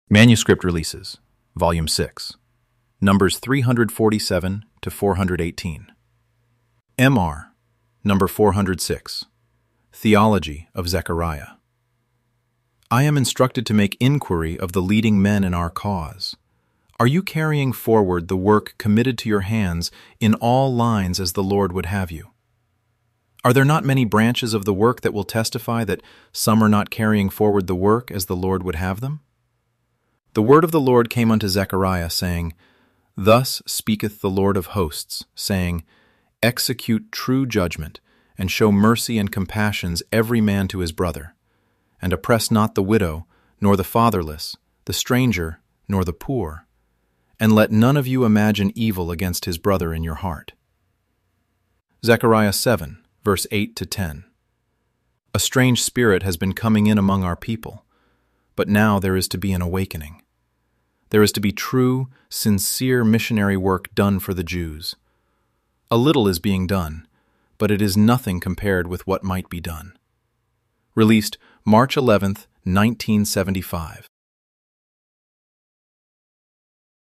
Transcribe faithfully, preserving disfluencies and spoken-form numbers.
Manuscript Releases, Volume six, Numbers three hundred forty-seven to four hundred eighteen. M R, Number four hundred six, Theology of Zechariah. I am instructed to make inquiry of the leading men in our cause. Are you carrying forward the work committed to your hands in all lines as the Lord would have you? Are there not many branches of the work that will testify that some are not carrying forward the work as the Lord would have them? The word of the Lord came unto Zechariah, saying, Thus speaketh the Lord of hosts, saying, Execute true judgment, and show mercy and compassions every man to his brother, and oppress not the widow, nor the fatherless, the stranger, nor the poor, and let none of you imagine evil against his brother in your heart. Zechariah seven, verse eight to ten. A strange spirit has been coming in among our people, but now there is to be an awakening. There is to be true, sincere missionary work done for the Jews. A little is being done, but it is nothing compared with what might be done. Released March eleventh, nineteen seventy-five.